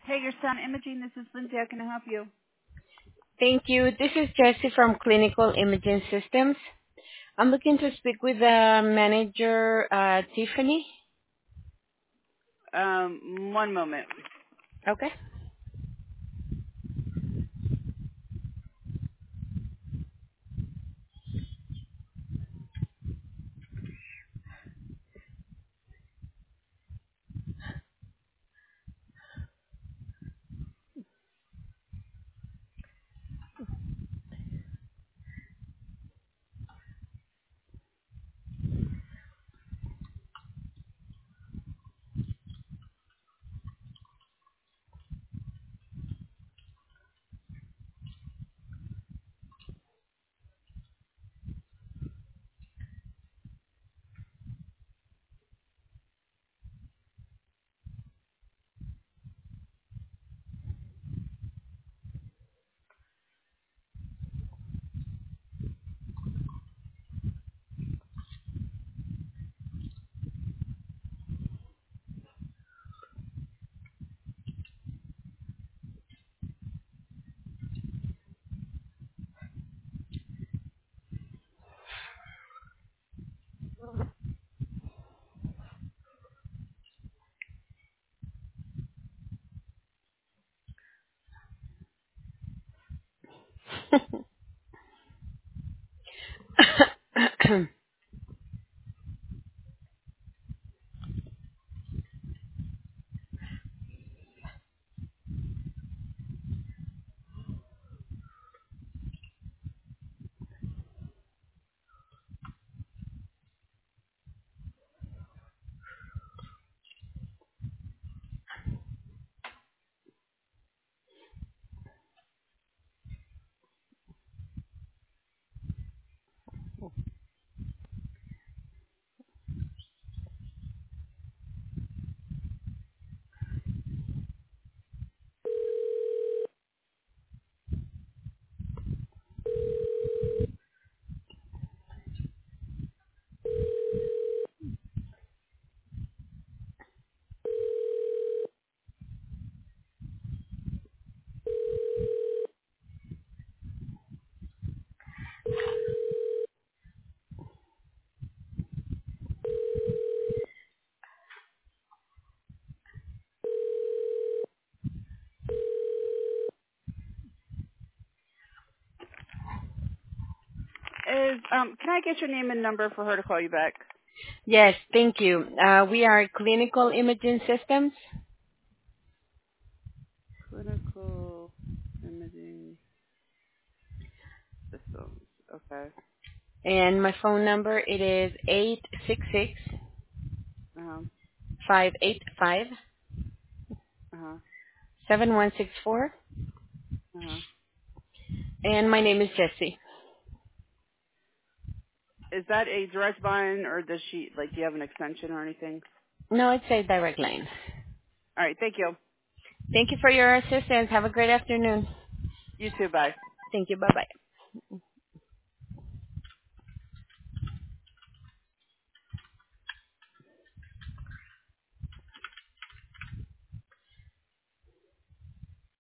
Hager Sound Imaging, this is Lindsay. How can I help you? Thank you. This is Jessie from Clinical Imaging Systems. I'm looking to speak with the manager, Tiffany. One moment. Okay. Can I get your name and number for her to call you back? Yes, thank you. We are Clinical Imaging Systems, Clinical Imaging Systems. Okay. and my phone number it is 866 Uh-huh. 585 Uh-huh. 7164, Uh-huh. and my name is Jessie. Is that a direct line or does she, like, do you have an extension or anything? No, it's a direct line. All right. Thank you. Thank you for your assistance. Have a great afternoon. You too. Bye. Thank you. Bye-bye.